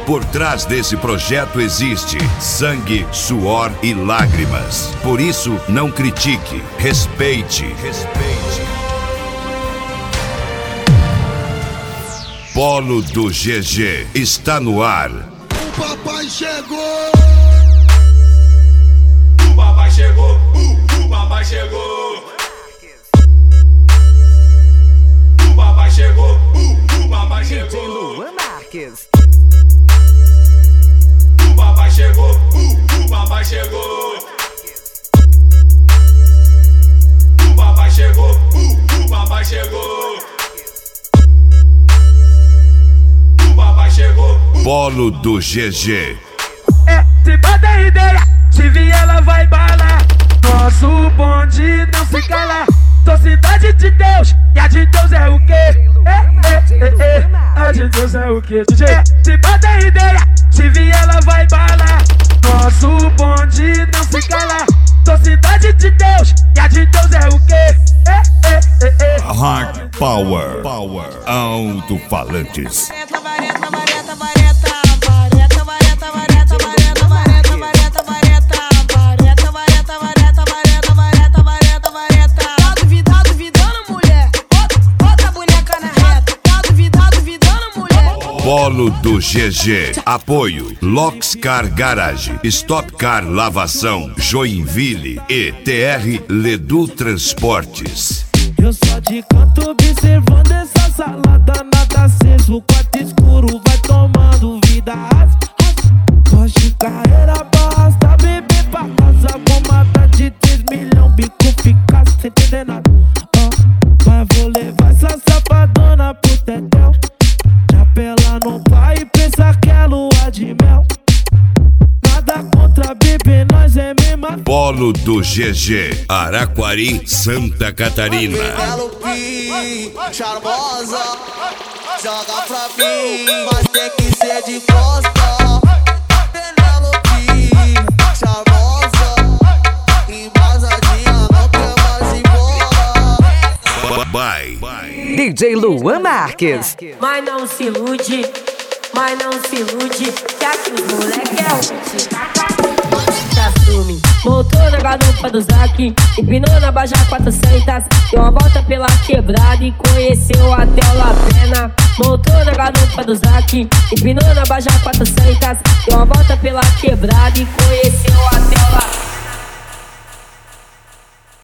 Por trás desse projeto existe sangue, suor e lágrimas. Por isso, não critique, respeite. Polo do GG está no ar. O papai chegou! O papai chegou! O papai chegou! O papai chegou! O papai chegou! DJ Luan Marques. O papai chegou! O papai chegou! O papai chegou! O papai chegou! O papai chegou! Polo do GG. Se bota ideia, se vier ela vai balar. Nosso bonde não se cala. Sou cidade de Deus, e a de Deus é o quê? A de Deus é o quê? DJ, se bota ideia, se vier ela vai balar. Nosso bonde não se cala. Sou cidade de Deus, e a de Deus é o quê? Hard Power. Alto-falantes. Polo do GG. Apoio Lockscar Garage, Stop Car Lavação, Joinville e TR Ledu Transportes. Eu só de canto observando essa salada, nada aceso, o quarto escuro vai tomando vida. Porsche, carreira, basta beber pra casa, com mata de 3 milhões, bico fica sem entender nada. Mas vou levar essa safadona pro tetel. Chapela no pai e pensa que é lua de mel. Nada contra bebê, nós é mesma. Polo do GG, Araquari, Santa Catarina. Penelope, charmosa, joga pra mim, mas tem que ser de costa. Penelope, charmosa, embasadinha, não quer mais embora. Bye. DJ Luan Marques. Mas não se ilude, que aqui os moleque é o se assume. Motor na garupa do Zac, empinou na Baja 400, deu uma volta pela quebrada e conheceu até o La Pena. Motor na garupa do Zac, empinou na Baja 400, deu uma volta pela quebrada e conheceu até o La Pena.